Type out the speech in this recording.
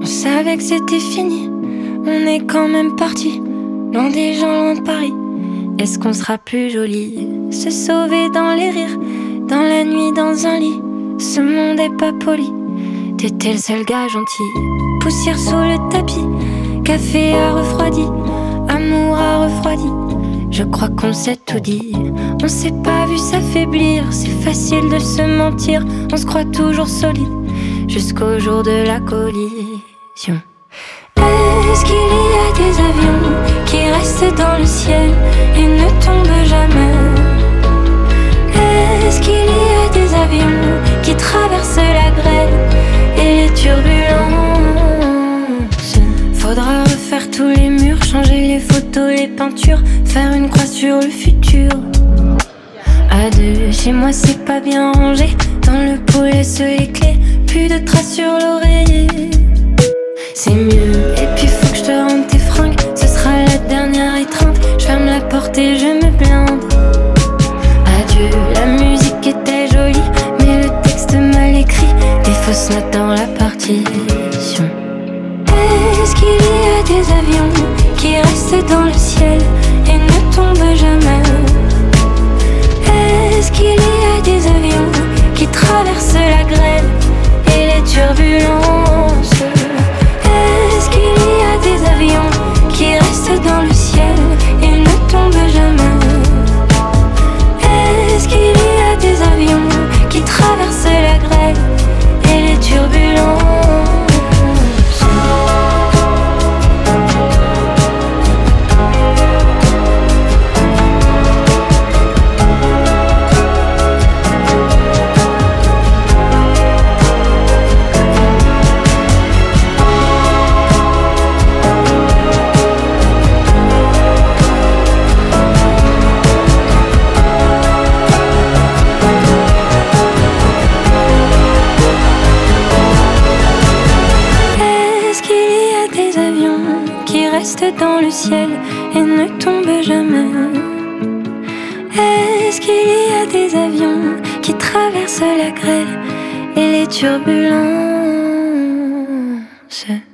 On savait que c'était fini, on est quand même parti, loin des gens, loin de Paris. Est-ce qu'on sera plus joli? Se sauver dans les rires, dans la nuit, dans un lit. Ce monde est pas poli, t'étais le seul gars gentil. Poussière sous le tapis, café a refroidi, amour a refroidi. Je crois qu'on s'est tout dit, on s'est pas vu s'affaiblir. C'est facile de se mentir, on se croit toujours solide, jusqu'au jour de la collision. Est-ce qu'il y a des avions qui restent dans le ciel et ne tombent jamais? Est-ce qu'il y a des avions qui traversent la grêle et les turbulences? Faudra refaire tous les murs, changer les photos, les peintures, faire une croix sur le futur. À deux, chez moi c'est pas bien rangé, dans le pot laisse les clés, plus de traces sur l'oreiller. C'est mieux, et puis faut que je te rende tes fringues, ce sera la dernière étreinte. Je ferme la porte et je me blinde. Adieu, la musique était jolie, mais le texte mal écrit, des fausses notes dans la partition. Est-ce qu'il y a des avions qui restent dans le ciel et ne tombent jamais? Est-ce qu'il y a des avions qui traversent la grêle et les turbulences? Est-ce qu'il y a des avions qui restent dans le ciel et ne tombent jamais? Est-ce qu'il y a des avions qui traversent la grêle et les turbulences? Dans le ciel et ne tombe jamais. Est-ce qu'il y a des avions qui traversent la grêle et les turbulences?